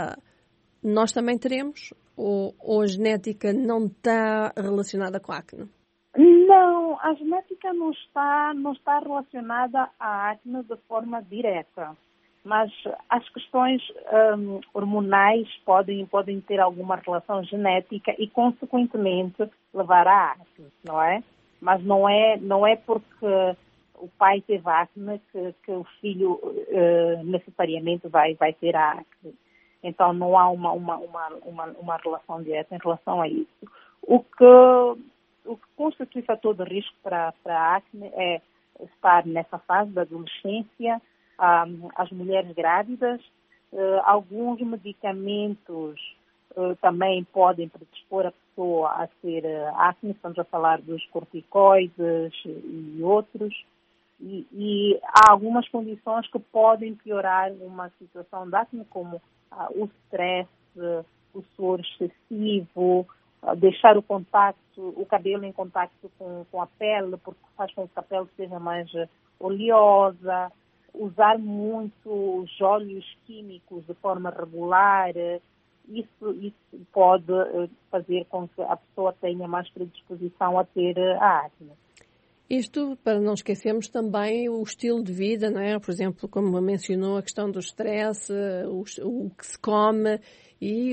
nós também teremos? Ou a genética não está relacionada com a acne? Não, a genética não está relacionada à acne de forma direta. Mas as questões hormonais podem ter alguma relação genética e, consequentemente, levar à acne, não é? Mas não é porque o pai teve acne que o filho necessariamente vai ter a acne. Então, não há uma relação direta em relação a isso. O que constitui fator de risco para a acne é estar nessa fase da adolescência, as mulheres grávidas, alguns medicamentos também podem predispor a pessoa a ter acne, estamos a falar dos corticoides e outros, e há algumas condições que podem piorar uma situação de acne, como o stress, o suor excessivo, deixar o cabelo em contacto com a pele, porque faz com que a pele seja mais oleosa, usar muito os óleos químicos de forma regular, isso pode fazer com que a pessoa tenha mais predisposição a ter a acne. Isto, para não esquecermos também o estilo de vida, não é? Por exemplo, como mencionou, a questão do stress, o que se come e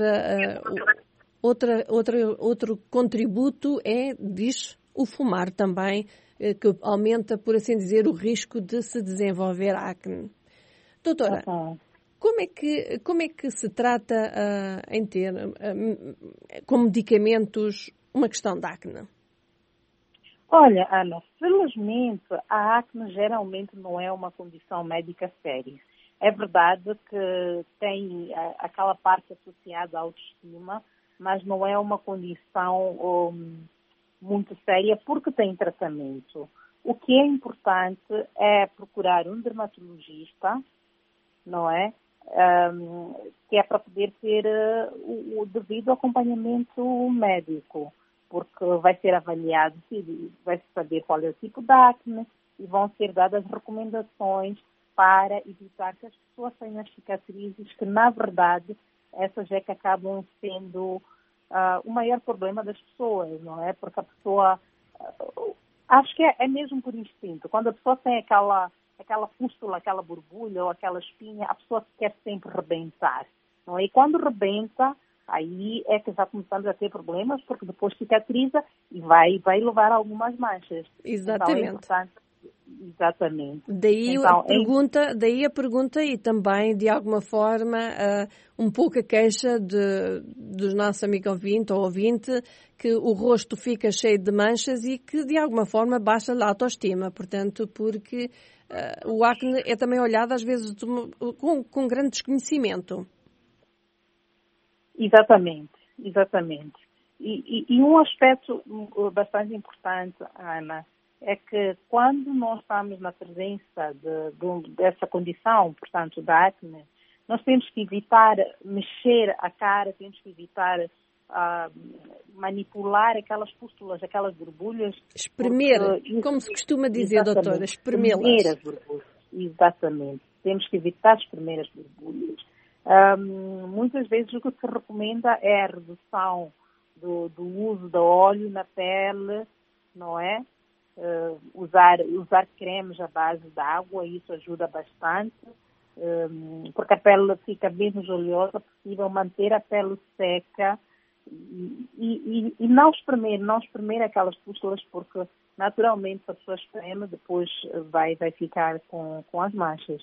outro contributo diz o fumar também, que aumenta, por assim dizer, o risco de se desenvolver acne. Doutora, como é que se trata em ter, com medicamentos, uma questão de acne? Olha, Ana, felizmente a acne geralmente não é uma condição médica séria. É verdade que tem aquela parte associada à autoestima, mas não é uma condição muito séria porque tem tratamento. O que é importante é procurar um dermatologista, não é? Que é para poder ter o devido acompanhamento médico, porque vai ser avaliado, vai-se saber qual é o tipo de acne e vão ser dadas recomendações para evitar que as pessoas tenham as cicatrizes, que na verdade essas é que acabam sendo o maior problema das pessoas, não é? Porque a pessoa, acho que é mesmo por instinto, quando a pessoa tem aquela pústula, aquela borbulha ou aquela espinha, a pessoa quer sempre rebentar, não é? E quando rebenta, aí é que já começamos a ter problemas, porque depois cicatriza e vai levar algumas manchas. Exatamente. Então é importante. Exatamente. Daí a pergunta e também, de alguma forma, um pouco a queixa dos nossos amigos ouvinte, que o rosto fica cheio de manchas e que, de alguma forma, baixa a autoestima. Portanto, porque o acne é também olhado, às vezes, com grande desconhecimento. Exatamente. E um aspecto bastante importante, Ana, é que quando nós estamos na presença dessa condição, portanto, da acne, nós temos que evitar mexer a cara, temos que evitar manipular aquelas pústulas, aquelas borbulhas. Espremer, como se costuma dizer, doutora, espremê-las. Espremer as borbulhas, exatamente. Temos que evitar espremer as borbulhas. Muitas vezes o que se recomenda é a redução do uso de óleo na pele, não é? Usar cremes à base de água, isso ajuda bastante, porque a pele fica menos oleosa, possível manter a pele seca e não espremer aquelas pústulas, porque naturalmente se a pessoa espreme, depois vai ficar com as manchas.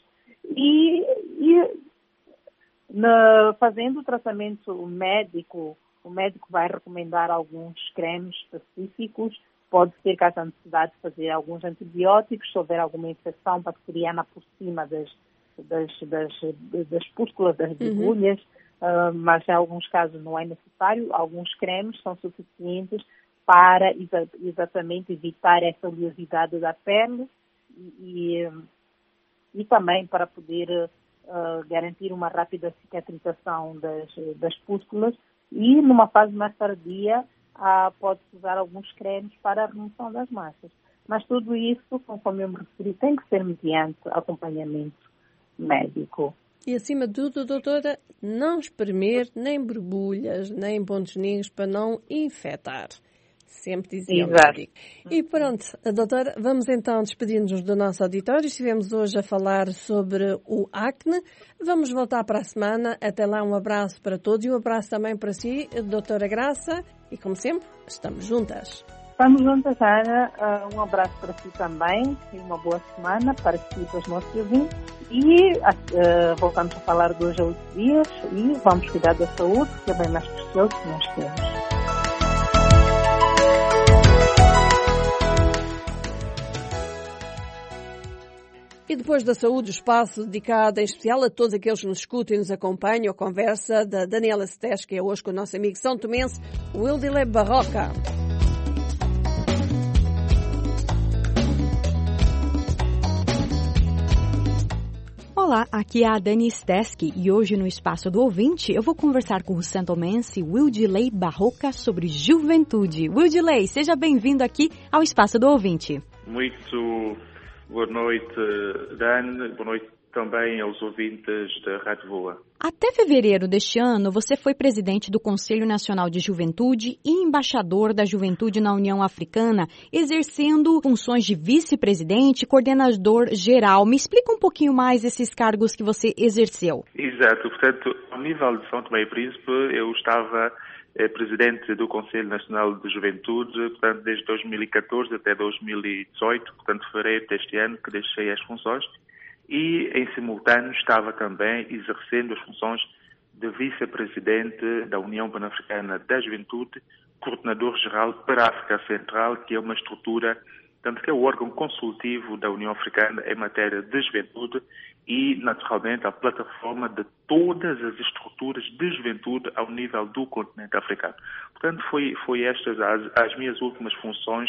Fazendo o tratamento médico, o médico vai recomendar alguns cremes específicos. Pode ser que haja necessidade de fazer alguns antibióticos, se houver alguma infecção bacteriana por cima das pústulas, das borbulhas, mas em alguns casos não é necessário. Alguns cremes são suficientes para exatamente evitar essa oleosidade da pele e também para poder garantir uma rápida cicatrização das pústulas e numa fase mais tardia pode-se usar alguns cremes para a remoção das manchas. Mas tudo isso, conforme eu me referi, tem que ser mediante acompanhamento médico. E acima de tudo, doutora, não espremer nem borbulhas, nem pontos negros para não infectar. Sempre dizia o médico. E pronto, doutora, vamos então despedir-nos do nosso auditório. Estivemos hoje a falar sobre o acne. Vamos voltar para a semana. Até lá, um abraço para todos e um abraço também para si, doutora Graça. E como sempre, estamos juntas. Estamos juntas, Ana. Um abraço para si também e uma boa semana para si e para os nossos ouvintes. E voltamos a falar de hoje a 8 dias e vamos cuidar da saúde, que é bem mais precioso que nós temos. E depois da saúde, o espaço dedicado em especial a todos aqueles que nos escutam e nos acompanham, a conversa da Daniela Setes, que é hoje com o nosso amigo são tomense, Wildile Barroca. Olá, aqui é a Dani Steski e hoje no Espaço do Ouvinte eu vou conversar com o santomense Wildile Barroca sobre juventude. Wildile, seja bem-vindo aqui ao Espaço do Ouvinte. Muito boa noite, Dan. Boa noite também aos ouvintes da Rádio Voa. Até fevereiro deste ano, você foi presidente do Conselho Nacional de Juventude e embaixador da Juventude na União Africana, exercendo funções de vice-presidente e coordenador geral. Me explica um pouquinho mais esses cargos que você exerceu. Exato. Portanto, ao nível de São Tomé e Príncipe, eu estava presidente do Conselho Nacional de Juventude, portanto, desde 2014 até 2018, portanto, fevereiro deste ano que deixei as funções. E, em simultâneo, estava também exercendo as funções de vice-presidente da União Pan-Africana da Juventude, coordenador-geral para a África Central, que é uma estrutura, tanto que é o órgão consultivo da União Africana em matéria de juventude e, naturalmente, a plataforma de todas as estruturas de juventude ao nível do continente africano. Portanto, foi estas as minhas últimas funções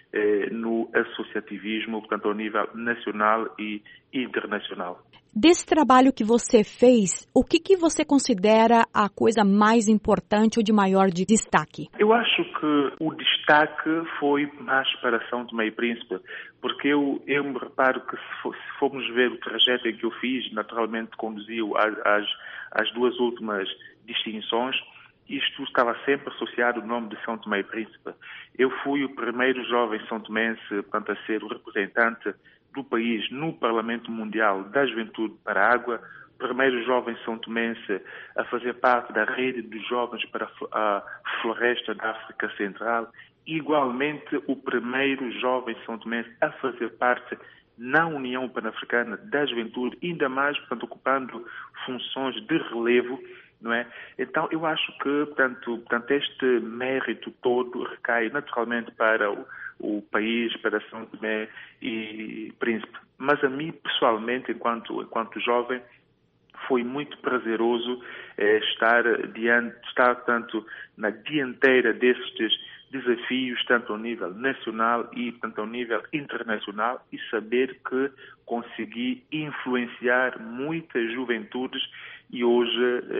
no associativismo, portanto, ao nível nacional e internacional. Desse trabalho que você fez, o que você considera a coisa mais importante ou de maior destaque? Eu acho que o destaque foi mais para São Tomé e Príncipe, porque eu me reparo que se formos ver o trajeto em que eu fiz, naturalmente conduziu às duas últimas distinções. Isto estava sempre associado ao nome de São Tomé e Príncipe. Eu fui o primeiro jovem são tomense, portanto, a ser o representante do país no Parlamento Mundial da Juventude para a Água, primeiro jovem são tomense a fazer parte da rede dos jovens para a floresta da África Central, igualmente o primeiro jovem são tomense a fazer parte na União Pan-Africana da Juventude, ainda mais, portanto, ocupando funções de relevo, não é? Então, eu acho que, portanto, este mérito todo recai naturalmente para o país, para São Tomé e Príncipe. Mas a mim, pessoalmente, enquanto jovem, foi muito prazeroso estar tanto na dianteira destes desafios, tanto ao nível nacional e tanto ao nível internacional, e saber que consegui influenciar muitas juventudes e hoje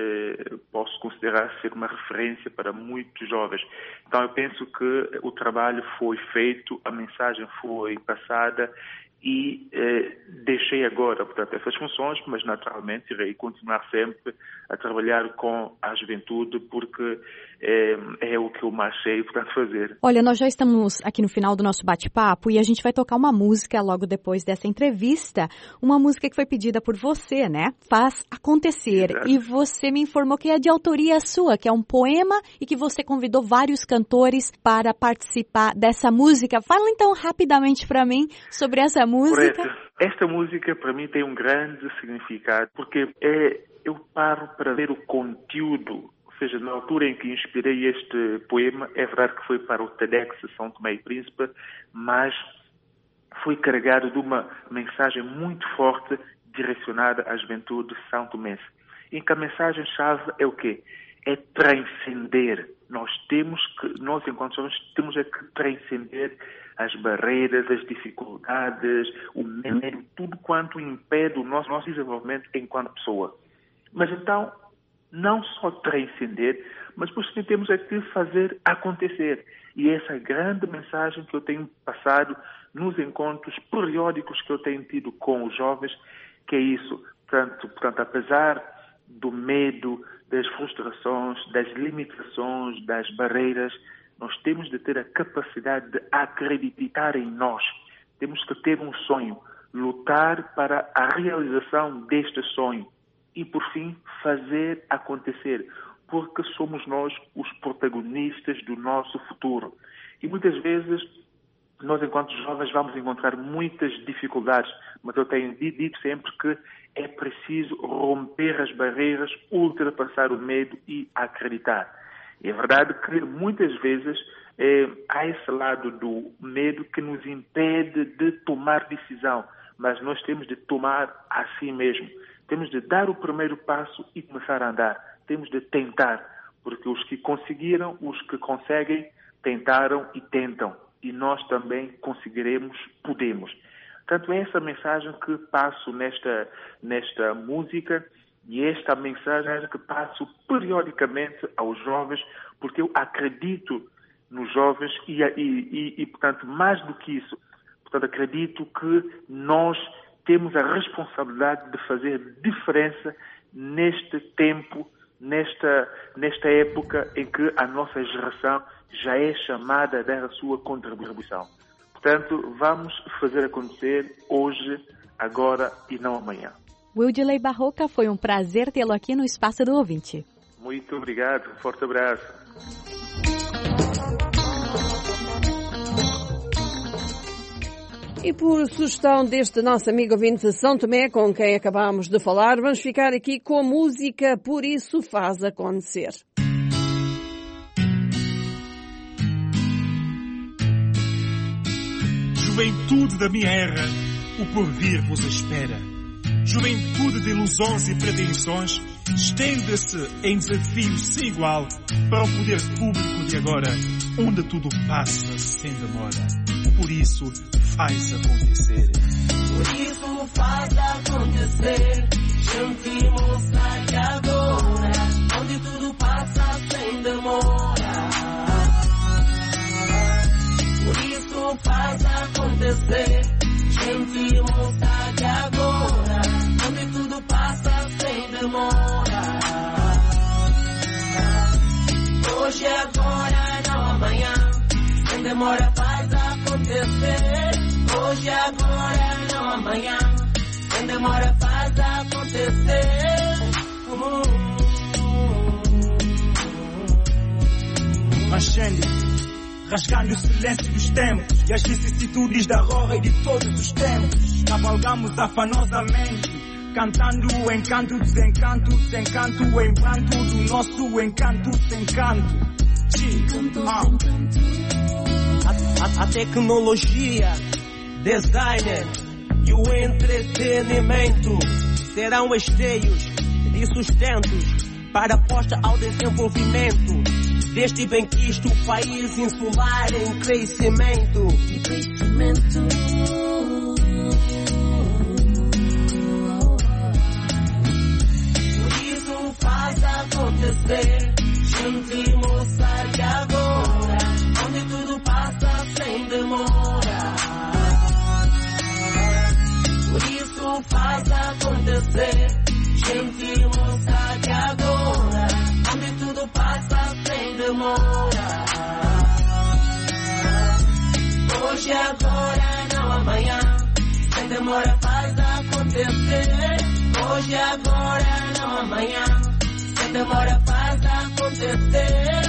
posso considerar ser uma referência para muitos jovens. Então eu penso que o trabalho foi feito, a mensagem foi passada e deixei agora, portanto, essas funções, mas naturalmente irei continuar sempre a trabalhar com a juventude porque é o que eu mais sei, portanto, fazer. Olha, nós já estamos aqui no final do nosso bate-papo e a gente vai tocar uma música logo depois dessa entrevista, uma música que foi pedida por você, né? Faz Acontecer. Exato. E você me informou que é de autoria sua, que é um poema e que você convidou vários cantores para participar dessa música. Fala então rapidamente para mim sobre essa música. Correto. Esta música para mim tem um grande significado porque eu paro para ver o conteúdo. Ou seja, na altura em que inspirei este poema, é verdade que foi para o TEDx São Tomé e Príncipe, mas foi carregado de uma mensagem muito forte direcionada à juventude são tomense. Em que a mensagem-chave é o quê? É transcender. Nós enquanto jovens, temos que transcender as barreiras, as dificuldades, o medo, tudo quanto impede o nosso desenvolvimento enquanto pessoa. Mas então, não só transcender, mas por isso temos que fazer acontecer. E essa é a grande mensagem que eu tenho passado nos encontros periódicos que eu tenho tido com os jovens, que é isso. Portanto, apesar do medo, das frustrações, das limitações, das barreiras, nós temos de ter a capacidade de acreditar em nós. Temos que ter um sonho, lutar para a realização deste sonho e, por fim, fazer acontecer, porque somos nós os protagonistas do nosso futuro. E muitas vezes, nós enquanto jovens vamos encontrar muitas dificuldades, mas eu tenho dito sempre que é preciso romper as barreiras, ultrapassar o medo e acreditar. É verdade que muitas vezes há esse lado do medo que nos impede de tomar decisão, mas nós temos de tomar a si mesmo. Temos de dar o primeiro passo e começar a andar. Temos de tentar, porque os que conseguiram, os que conseguem, tentaram e tentam. E nós também conseguiremos, podemos. Portanto, é essa mensagem que passo nesta música e esta mensagem que passo periodicamente aos jovens, porque eu acredito nos jovens e, portanto, mais do que isso, portanto, acredito que nós temos a responsabilidade de fazer diferença neste tempo, nesta época em que a nossa geração já é chamada a dar a sua contribuição. Portanto, vamos fazer acontecer hoje, agora e não amanhã. Wildley Barroca, foi um prazer tê-lo aqui no Espaço do Ouvinte. Muito obrigado, um forte abraço. E por sugestão deste nosso amigo ouvinte de São Tomé, com quem acabámos de falar, vamos ficar aqui com música Por Isso Faz Acontecer. Juventude da minha era, o porvir vos espera. Juventude de ilusões e pretensões, estende-se em desafio sem igual para o poder público de agora, onde tudo passa sem demora. Por isso faz acontecer. Por isso faz acontecer. Gente, moça, que agora, onde tudo passa sem demora. Por isso faz acontecer. Gente, moça, que agora, onde tudo passa sem demora. Hoje, agora, não amanhã, sem demora faz acontecer. Hoje, agora, não amanhã, sem demora faz acontecer. Marchando, rasgando o silêncio dos tempos e as vicissitudes da roda e de todos os tempos. Cavalgamos afanosamente, cantando o encanto, desencanto, desencanto, o encanto do nosso encanto, desencanto. A tecnologia, designer e o entretenimento serão esteios de sustentos para aposta ao desenvolvimento deste benquisto país insular em crescimento. Por isso faz acontecer. Gente, moça, que agora, onde tudo passa sem demora. Por isso faz acontecer. Gente, moça, que agora, onde tudo passa sem demora. Hoje, agora, não amanhã, sem demora faz acontecer. Hoje, agora, não amanhã, sem demora faz acontecer.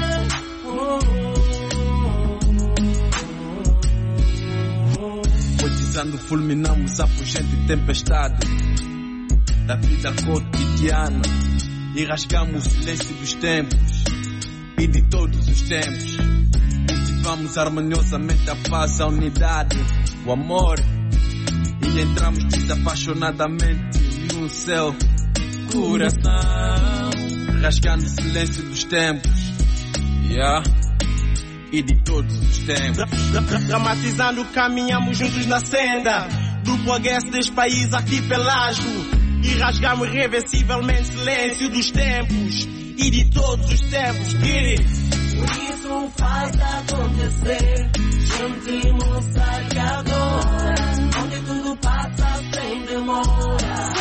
Poetizando fulminamos a pungente tempestade da vida cotidiana e rasgamos o silêncio dos tempos e de todos os tempos. Cultivamos harmoniosamente a paz, a unidade, o amor e entramos desapaixonadamente no seu coração, rasgando o silêncio dos tempos, e de todos os tempos. Dramatizando, caminhamos juntos na senda do progresso deste país arquipelágico e rasgamos irreversivelmente o silêncio dos tempos e de todos os tempos. Por isso faz acontecer. Gente, moça, que agora, onde tudo passa sem demora.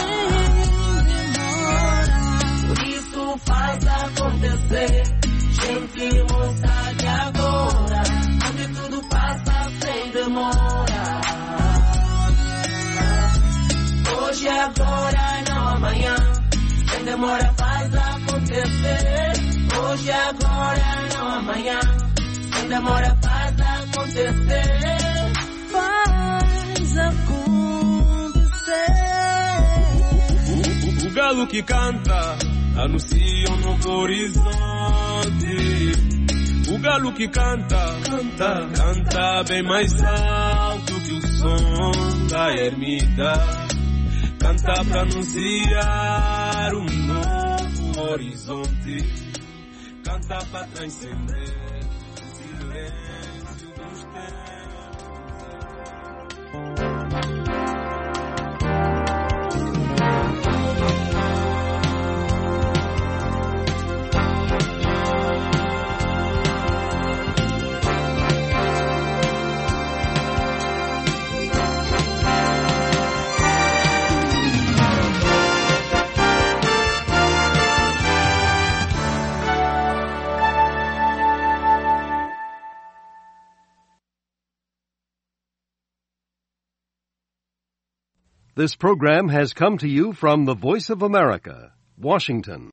Por isso faz acontecer. Gente, moça, que agora, onde tudo passa sem demora. Hoje, agora, não amanhã, sem demora faz acontecer. Hoje, agora, não amanhã, sem demora faz acontecer. Faz acontecer. O galo que canta anuncia um novo horizonte. O galo que canta, canta bem mais alto que o som da ermida. Canta pra anunciar um novo horizonte. Canta pra transcender o silêncio dos This program has come to you from the Voice of America, Washington.